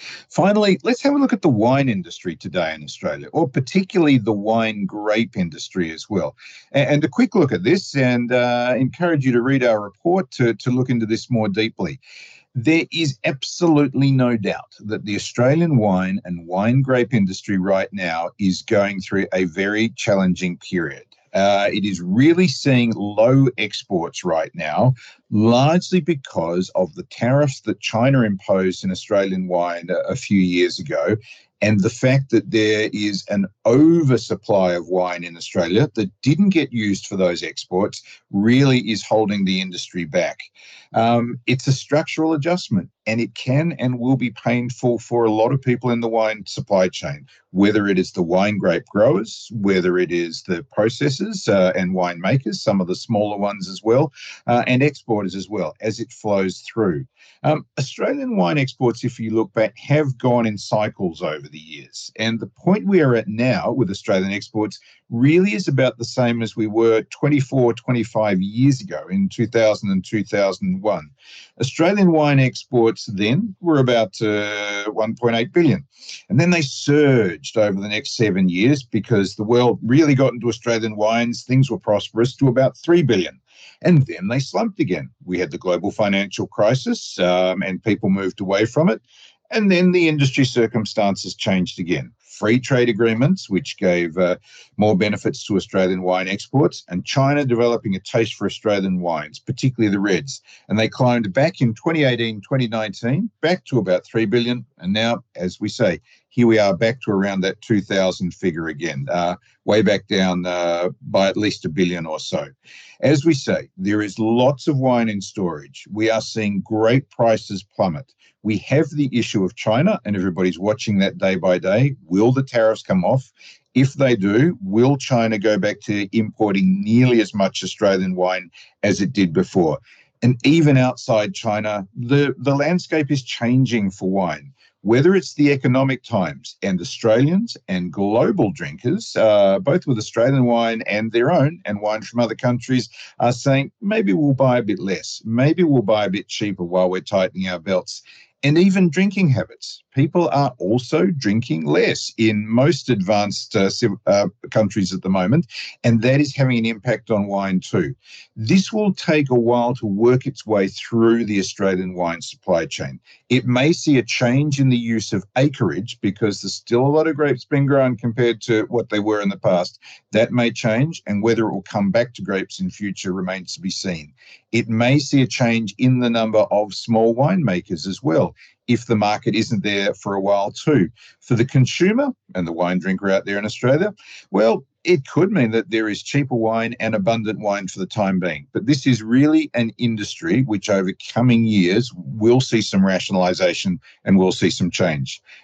Finally, let's have a look at the wine industry today in Australia, or particularly the wine grape industry as well. And a quick look at this, and encourage you to read our report to look into this more deeply. There is absolutely no doubt that the Australian wine and wine grape industry right now is going through a very challenging period. It is really seeing low exports right now, largely because of the tariffs that China imposed in Australian wine a few years ago, and the fact that there is an oversupply of wine in Australia that didn't get used for those exports really is holding the industry back. It's a structural adjustment, and it can and will be painful for a lot of people in the wine supply chain, whether it is the wine grape growers, whether it is the processors and winemakers, some of the smaller ones as well, and exporters as well, as it flows through. Australian wine exports, if you look back, have gone in cycles over the years. And the point we are at now with Australian exports really is about the same as we were 24, 25 years ago in 2000 and 2001. Australian wine exports then were about 1.8 billion. And then they surged over the next 7 years because the world really got into Australian wines. Things were prosperous to about 3 billion. And then they slumped again. We had the global financial crisis and people moved away from it. And then the industry circumstances changed again. Free trade agreements, which gave more benefits to Australian wine exports, and China developing a taste for Australian wines, particularly the reds. And they climbed back in 2018, 2019, back to about 3 billion. And now, as we say, here we are back to around that 2000 figure again, way back down by at least 1 billion or so. As we say, there is lots of wine in storage. We are seeing grape prices plummet. We have the issue of China, and everybody's watching that day by day. Will the tariffs come off? If they do, will China go back to importing nearly as much Australian wine as it did before? And even outside China, the landscape is changing for wine. Whether it's the economic times and Australians and global drinkers, both with Australian wine and their own and wine from other countries, are saying maybe we'll buy a bit less, maybe we'll buy a bit cheaper while we're tightening our belts. And even drinking habits. People are also drinking less in most advanced countries at the moment, and that is having an impact on wine too. This will take a while to work its way through the Australian wine supply chain. It may see a change in the use of acreage because there's still a lot of grapes being grown compared to what they were in the past. That may change, and whether it will come back to grapes in future remains to be seen. It may see a change in the number of small winemakers as well, if the market isn't there for a while too. For the consumer and the wine drinker out there in Australia, well, it could mean that there is cheaper wine and abundant wine for the time being. But this is really an industry which over coming years will see some rationalisation and will see some change.